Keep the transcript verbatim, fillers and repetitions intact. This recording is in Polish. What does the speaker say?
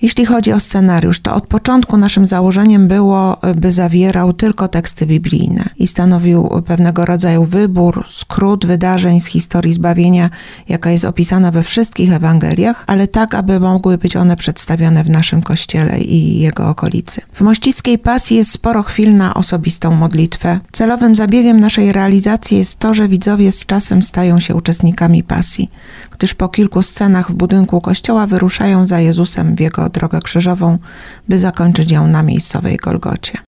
Jeśli chodzi o scenariusz, to od początku naszym założeniem było, by zawierał tylko teksty biblijne i stanowił pewnego rodzaju wybór, skrót wydarzeń z historii zbawienia, jaka jest opisana we wszystkich Ewangeliach, ale tak, aby mogły być one przedstawione w naszym Kościele i jego okolicy. W Mościckiej Pasji jest sporo chwil na osobistą modlitwę. Celowym zabiegiem naszej realizacji jest to, że widzowie z czasem stają się uczestnikami Pasji, gdyż po kilku scenach w budynku kościoła wyruszają za Jezusem w jego drogę krzyżową, by zakończyć ją na miejscowej Golgocie.